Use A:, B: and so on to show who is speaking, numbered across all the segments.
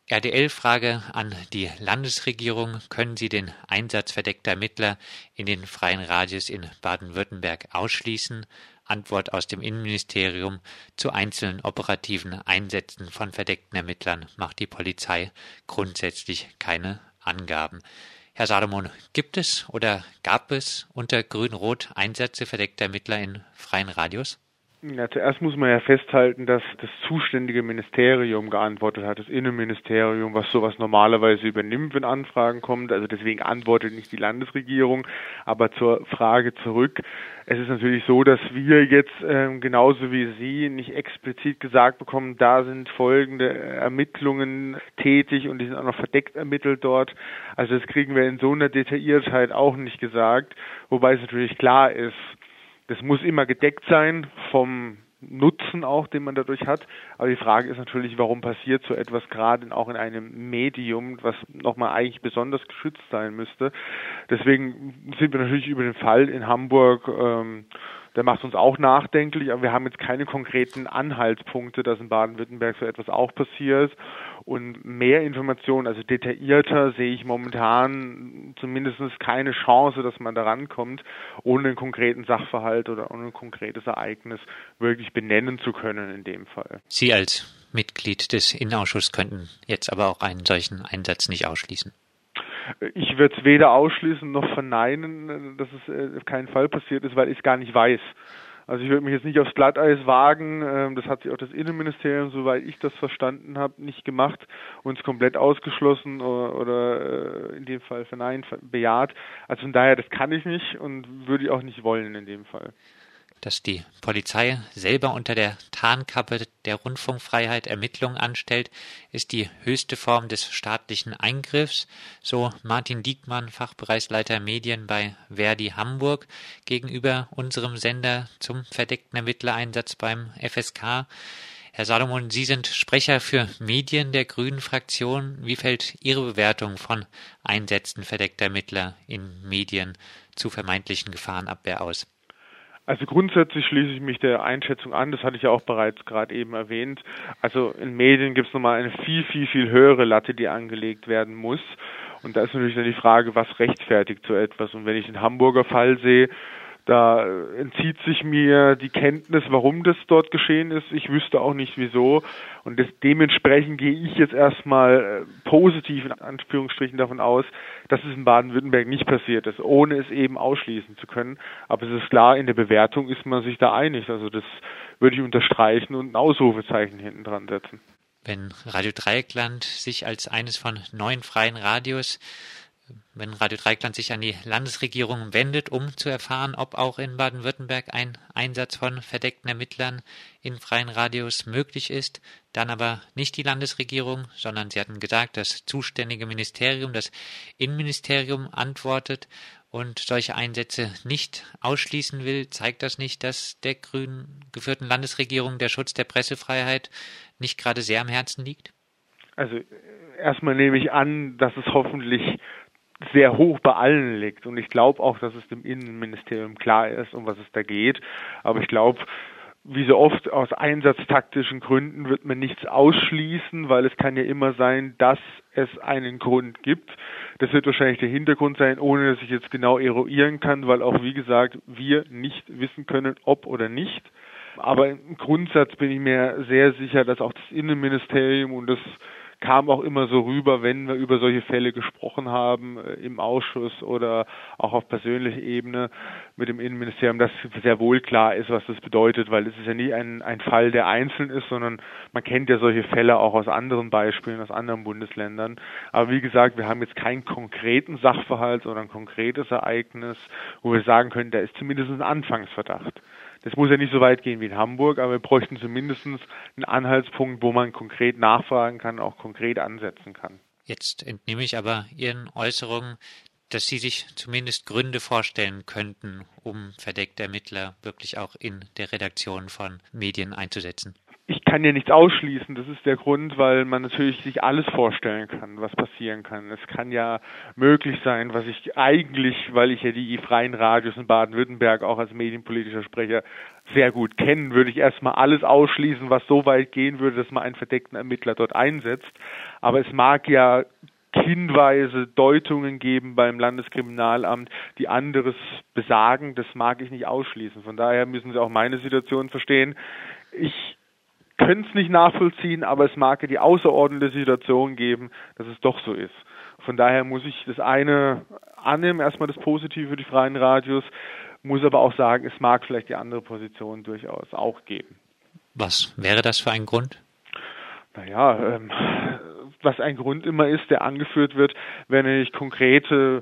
A: RDL-Frage an die Landesregierung: Können Sie den Einsatz verdeckter Ermittler in den freien Radios in Baden-Württemberg ausschließen? Antwort aus dem Innenministerium: Zu einzelnen operativen Einsätzen von verdeckten Ermittlern macht die Polizei grundsätzlich keine Angaben. Herr Salomon, gibt es oder gab es unter Grün-Rot Einsätze verdeckter Ermittler in freien Radios?
B: Ja, zuerst muss man ja festhalten, dass das zuständige Ministerium geantwortet hat, das Innenministerium, was sowas normalerweise übernimmt, wenn Anfragen kommen. Also deswegen antwortet nicht die Landesregierung. Aber zur Frage zurück. Es ist natürlich so, dass wir jetzt genauso wie Sie nicht explizit gesagt bekommen, da sind folgende Ermittlungen tätig und die sind auch noch verdeckt ermittelt dort. Also das kriegen wir in so einer Detailliertheit auch nicht gesagt. Wobei es natürlich klar ist, das muss immer gedeckt sein vom Nutzen auch, den man dadurch hat. Aber die Frage ist natürlich, warum passiert so etwas gerade auch in einem Medium, was nochmal eigentlich besonders geschützt sein müsste. Deswegen sind wir natürlich über den Fall in Hamburg, der macht uns auch nachdenklich, aber wir haben jetzt keine konkreten Anhaltspunkte, dass in Baden-Württemberg so etwas auch passiert. Und mehr Informationen, also detaillierter, sehe ich momentan zumindest keine Chance, dass man da rankommt, ohne einen konkreten Sachverhalt oder ohne ein konkretes Ereignis wirklich benennen zu können in dem Fall.
A: Sie als Mitglied des Innenausschusses könnten jetzt aber auch einen solchen Einsatz nicht ausschließen.
B: Ich würde es weder ausschließen noch verneinen, dass es auf keinen Fall passiert ist, weil ich es gar nicht weiß. Also ich würde mich jetzt nicht aufs Glatteis wagen, das hat sich auch das Innenministerium, soweit ich das verstanden habe, nicht gemacht, uns komplett ausgeschlossen oder in dem Fall verneint, bejaht. Also von daher, das kann ich nicht und würde ich auch nicht wollen in dem Fall.
A: Dass die Polizei selber unter der Tarnkappe der Rundfunkfreiheit Ermittlungen anstellt, ist die höchste Form des staatlichen Eingriffs, so Martin Diekmann, Fachbereichsleiter Medien bei Verdi Hamburg, gegenüber unserem Sender zum verdeckten Ermittlereinsatz beim FSK. Herr Salomon, Sie sind Sprecher für Medien der Grünen-Fraktion. Wie fällt Ihre Bewertung von Einsätzen verdeckter Ermittler in Medien zu vermeintlichen Gefahrenabwehr aus?
B: Also grundsätzlich schließe ich mich der Einschätzung an, das hatte ich ja auch bereits gerade eben erwähnt. Also in Medien gibt es nochmal eine viel höhere Latte, die angelegt werden muss. Und da ist natürlich dann die Frage, was rechtfertigt so etwas. Und wenn ich den Hamburger Fall sehe, da entzieht sich mir die Kenntnis, warum das dort geschehen ist. Ich wüsste auch nicht, wieso. Und dementsprechend gehe ich jetzt erstmal positiv in Anführungsstrichen davon aus, dass es in Baden-Württemberg nicht passiert ist, ohne es eben ausschließen zu können. Aber es ist klar, in der Bewertung ist man sich da einig. Also das würde ich unterstreichen und ein Ausrufezeichen hinten dran setzen.
A: Wenn Radio Dreieckland sich als eines von 9 freien Radios Wenn Radio Dreieckland sich an die Landesregierung wendet, um zu erfahren, ob auch in Baden-Württemberg ein Einsatz von verdeckten Ermittlern in freien Radios möglich ist, dann aber nicht die Landesregierung, sondern Sie hatten gesagt, das zuständige Ministerium, das Innenministerium antwortet und solche Einsätze nicht ausschließen will, zeigt das nicht, dass der grün geführten Landesregierung der Schutz der Pressefreiheit nicht gerade sehr am Herzen liegt?
B: Also erstmal nehme ich an, dass es hoffentlich sehr hoch bei allen liegt. Und ich glaube auch, dass es dem Innenministerium klar ist, um was es da geht. Aber ich glaube, wie so oft aus einsatztaktischen Gründen wird man nichts ausschließen, weil es kann ja immer sein, dass es einen Grund gibt. Das wird wahrscheinlich der Hintergrund sein, ohne dass ich jetzt genau eruieren kann, weil auch, wie gesagt, wir nicht wissen können, ob oder nicht. Aber im Grundsatz bin ich mir sehr sicher, dass auch das Innenministerium, und das kam auch immer so rüber, wenn wir über solche Fälle gesprochen haben, im Ausschuss oder auch auf persönlicher Ebene mit dem Innenministerium, dass sehr wohl klar ist, was das bedeutet, weil es ist ja nie ein Fall, der einzeln ist, sondern man kennt ja solche Fälle auch aus anderen Beispielen, aus anderen Bundesländern. Aber wie gesagt, wir haben jetzt keinen konkreten Sachverhalt oder ein konkretes Ereignis, wo wir sagen können, da ist zumindest ein Anfangsverdacht. Das muss ja nicht so weit gehen wie in Hamburg, aber wir bräuchten zumindest einen Anhaltspunkt, wo man konkret nachfragen kann, auch konkret ansetzen kann.
A: Jetzt entnehme ich aber Ihren Äußerungen, dass Sie sich zumindest Gründe vorstellen könnten, um verdeckte Ermittler wirklich auch in der Redaktion von Medien einzusetzen.
B: Ich kann ja nichts ausschließen. Das ist der Grund, weil man natürlich sich alles vorstellen kann, was passieren kann. Es kann ja möglich sein, was ich eigentlich, weil ich ja die freien Radios in Baden-Württemberg auch als medienpolitischer Sprecher sehr gut kenne, würde ich erstmal alles ausschließen, was so weit gehen würde, dass man einen verdeckten Ermittler dort einsetzt. Aber es mag ja Hinweise, Deutungen geben beim Landeskriminalamt, die anderes besagen. Das mag ich nicht ausschließen. Von daher müssen Sie auch meine Situation verstehen. Ich könnte es nicht nachvollziehen, aber es mag ja die außerordentliche Situation geben, dass es doch so ist. Von daher muss ich das eine annehmen, erstmal das Positive für die freien Radios, muss aber auch sagen, es mag vielleicht die andere Position durchaus auch geben.
A: Was wäre das für ein Grund?
B: Naja, was ein Grund immer ist, der angeführt wird, wenn ich konkrete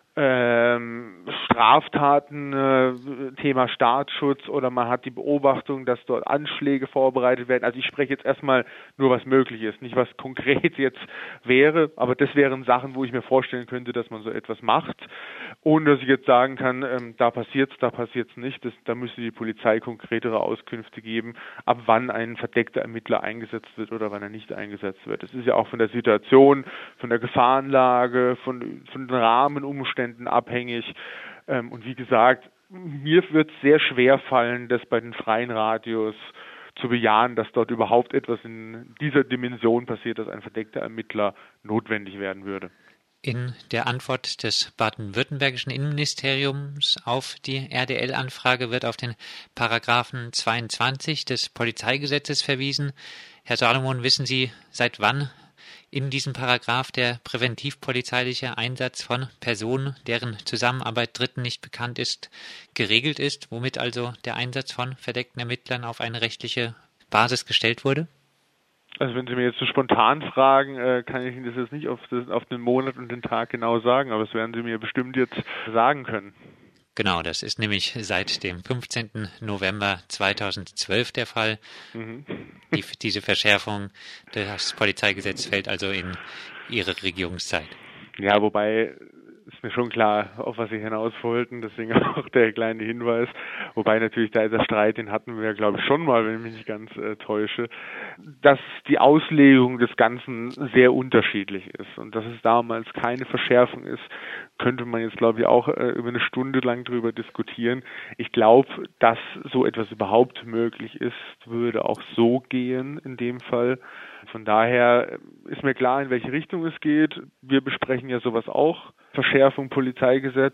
B: Straftaten, Thema Staatsschutz oder man hat die Beobachtung, dass dort Anschläge vorbereitet werden. Also ich spreche jetzt erstmal nur, was möglich ist, nicht was konkret jetzt wäre, aber das wären Sachen, wo ich mir vorstellen könnte, dass man so etwas macht, ohne dass ich jetzt sagen kann, da passiert's nicht. Da müsste die Polizei konkretere Auskünfte geben, ab wann ein verdeckter Ermittler eingesetzt wird oder wann er nicht eingesetzt wird. Es ist ja auch von der Situation, von der Gefahrenlage, von den Rahmenumständen abhängig. Und wie gesagt, mir wird es sehr schwer fallen, das bei den freien Radios zu bejahen, dass dort überhaupt etwas in dieser Dimension passiert, dass ein verdeckter Ermittler notwendig werden würde.
A: In der Antwort des baden-württembergischen Innenministeriums auf die RDL-Anfrage wird auf den Paragraphen 22 des Polizeigesetzes verwiesen. Herr Salomon, wissen Sie, seit wann in diesem Paragraph der präventivpolizeiliche Einsatz von Personen, deren Zusammenarbeit Dritten nicht bekannt ist, geregelt ist, womit also der Einsatz von verdeckten Ermittlern auf eine rechtliche Basis gestellt wurde?
B: Also wenn Sie mir jetzt so spontan fragen, kann ich Ihnen das jetzt nicht auf den Monat und den Tag genau sagen, aber das werden Sie mir bestimmt jetzt sagen können.
A: Genau, das ist nämlich seit dem 15. November 2012 der Fall. Diese Verschärfung des Polizeigesetzes fällt also in Ihre Regierungszeit.
B: Ja, wobei ist mir schon klar, auf was Sie hinaus wollten, deswegen auch der kleine Hinweis. Wobei natürlich da dieser Streit, den hatten wir, glaube ich, schon mal, wenn ich mich nicht ganz täusche, dass die Auslegung des Ganzen sehr unterschiedlich ist und dass es damals keine Verschärfung ist, könnte man jetzt, glaube ich, auch über eine Stunde lang drüber diskutieren. Ich glaube, dass so etwas überhaupt möglich ist, würde auch so gehen in dem Fall. Von daher ist mir klar, in welche Richtung es geht. Wir besprechen ja sowas auch. Verschärfung Polizeigesetz,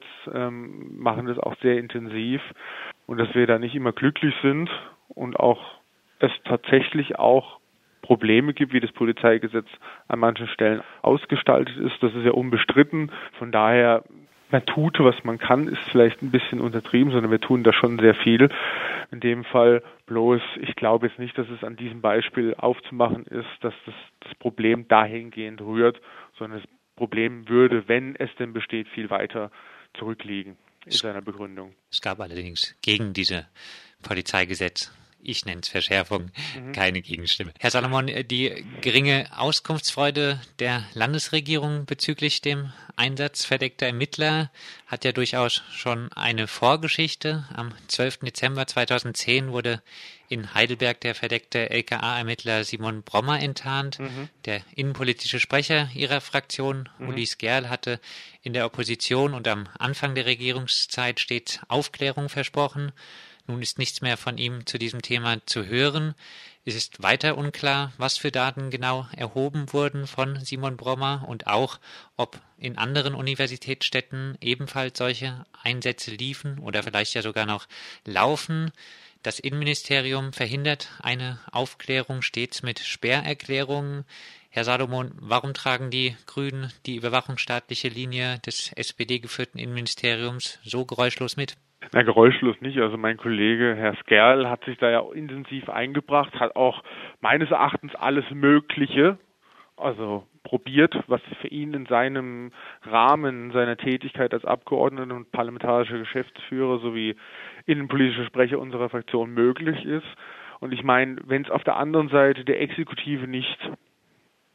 B: machen das auch sehr intensiv. Und dass wir da nicht immer glücklich sind und auch es tatsächlich auch Probleme gibt, wie das Polizeigesetz an manchen Stellen ausgestaltet ist. Das ist ja unbestritten. Von daher, man tut, was man kann, ist vielleicht ein bisschen untertrieben, sondern wir tun da schon sehr viel. In dem Fall bloß, ich glaube jetzt nicht, dass es an diesem Beispiel aufzumachen ist, dass das Problem dahingehend rührt, sondern das Problem würde, wenn es denn besteht, viel weiter zurückliegen in seiner Begründung.
A: Es gab allerdings gegen diese Polizeigesetz, ich nenne es Verschärfung, keine Gegenstimme. Herr Salomon, die geringe Auskunftsfreude der Landesregierung bezüglich dem Einsatz verdeckter Ermittler hat ja durchaus schon eine Vorgeschichte. Am 12. Dezember 2010 wurde in Heidelberg der verdeckte LKA-Ermittler Simon Brommer enttarnt. Der innenpolitische Sprecher Ihrer Fraktion, Ulis Gerl, hatte in der Opposition und am Anfang der Regierungszeit stets Aufklärung versprochen. Nun ist nichts mehr von ihm zu diesem Thema zu hören. Es ist weiter unklar, was für Daten genau erhoben wurden von Simon Brommer und auch, ob in anderen Universitätsstädten ebenfalls solche Einsätze liefen oder vielleicht ja sogar noch laufen. Das Innenministerium verhindert eine Aufklärung stets mit Sperrerklärungen. Herr Salomon, warum tragen die Grünen die überwachungsstaatliche Linie des SPD-geführten Innenministeriums so geräuschlos mit?
B: Na, geräuschlos nicht. Also mein Kollege Herr Skerl hat sich da ja intensiv eingebracht, hat auch meines Erachtens alles Mögliche, also probiert, was für ihn in seinem Rahmen seiner Tätigkeit als Abgeordneter und parlamentarischer Geschäftsführer sowie innenpolitischer Sprecher unserer Fraktion möglich ist. Und ich meine, wenn es auf der anderen Seite der Exekutive nicht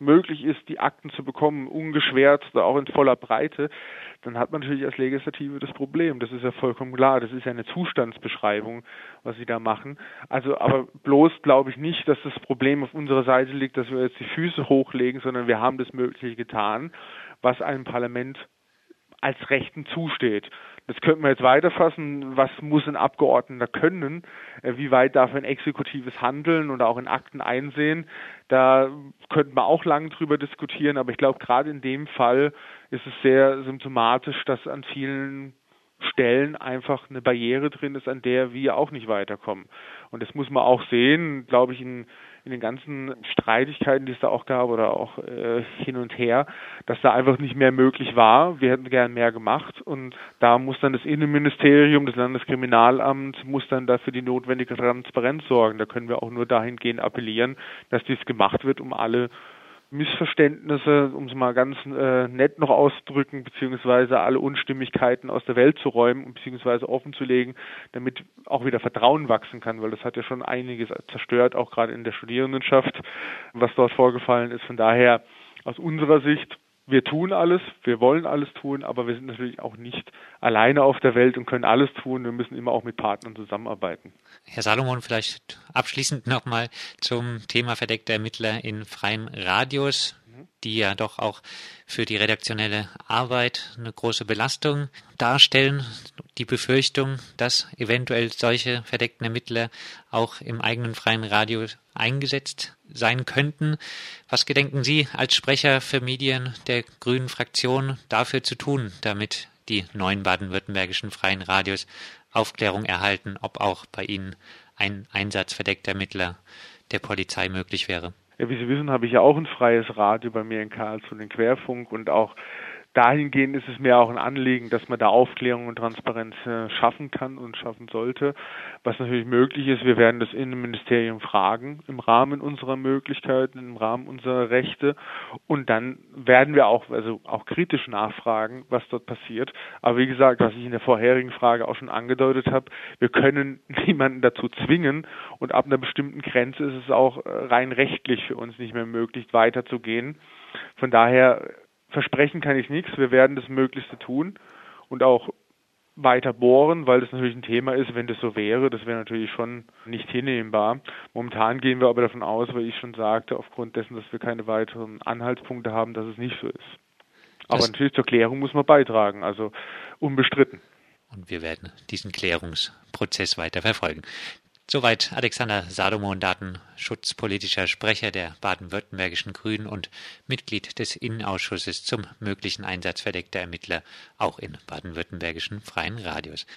B: möglich ist, die Akten zu bekommen, ungeschwärzt oder auch in voller Breite, dann hat man natürlich als Legislative das Problem. Das ist ja vollkommen klar. Das ist ja eine Zustandsbeschreibung, was sie da machen. Also, aber bloß glaube ich nicht, dass das Problem auf unserer Seite liegt, dass wir jetzt die Füße hochlegen, sondern wir haben das Mögliche getan, was einem Parlament als Rechten zusteht. Das könnten wir jetzt weiterfassen. Was muss ein Abgeordneter können? Wie weit darf er in exekutives Handeln oder auch in Akten einsehen? Da könnten wir auch lange drüber diskutieren, aber ich glaube, gerade in dem Fall ist es sehr symptomatisch, dass an vielen Stellen einfach eine Barriere drin ist, an der wir auch nicht weiterkommen. Und das muss man auch sehen, glaube ich, in den ganzen Streitigkeiten, die es da auch gab oder auch hin und her, dass da einfach nicht mehr möglich war. Wir hätten gern mehr gemacht und da muss dann das Innenministerium, das Landeskriminalamt, muss dann dafür die notwendige Transparenz sorgen. Da können wir auch nur dahingehend appellieren, dass dies gemacht wird, um alle Missverständnisse, um es mal ganz nett noch auszudrücken, beziehungsweise alle Unstimmigkeiten aus der Welt zu räumen, beziehungsweise offenzulegen, damit auch wieder Vertrauen wachsen kann, weil das hat ja schon einiges zerstört, auch gerade in der Studierendenschaft, was dort vorgefallen ist. Von daher aus unserer Sicht, wir tun alles, wir wollen alles tun, aber wir sind natürlich auch nicht alleine auf der Welt und können alles tun. Wir müssen immer auch mit Partnern zusammenarbeiten.
A: Herr Salomon, vielleicht abschließend nochmal zum Thema verdeckter Ermittler in freien Radios, die ja doch auch für die redaktionelle Arbeit eine große Belastung darstellen. Die Befürchtung, dass eventuell solche verdeckten Ermittler auch im eigenen freien Radio eingesetzt sein könnten. Was gedenken Sie als Sprecher für Medien der Grünen Fraktion dafür zu tun, damit die neuen baden-württembergischen freien Radios Aufklärung erhalten, ob auch bei Ihnen ein Einsatz verdeckter Ermittler der Polizei möglich wäre?
B: Ja, wie Sie wissen, habe ich ja auch ein freies Radio bei mir in Karlsruhe, den Querfunk, und auch dahingehend ist es mir auch ein Anliegen, dass man da Aufklärung und Transparenz schaffen kann und schaffen sollte. Was natürlich möglich ist, wir werden das Innenministerium fragen im Rahmen unserer Möglichkeiten, im Rahmen unserer Rechte, und dann werden wir auch kritisch nachfragen, was dort passiert. Aber wie gesagt, was ich in der vorherigen Frage auch schon angedeutet habe, wir können niemanden dazu zwingen, und ab einer bestimmten Grenze ist es auch rein rechtlich für uns nicht mehr möglich, weiterzugehen. Von daher versprechen kann ich nichts. Wir werden das Möglichste tun und auch weiter bohren, weil das natürlich ein Thema ist, wenn das so wäre. Das wäre natürlich schon nicht hinnehmbar. Momentan gehen wir aber davon aus, weil ich schon sagte, aufgrund dessen, dass wir keine weiteren Anhaltspunkte haben, dass es nicht so ist. Aber natürlich zur Klärung muss man beitragen, also unbestritten.
A: Und wir werden diesen Klärungsprozess weiter verfolgen. Soweit Alexander Salomon, datenschutzpolitischer Sprecher der baden-württembergischen Grünen und Mitglied des Innenausschusses zum möglichen Einsatz verdeckter Ermittler auch in baden-württembergischen freien Radios.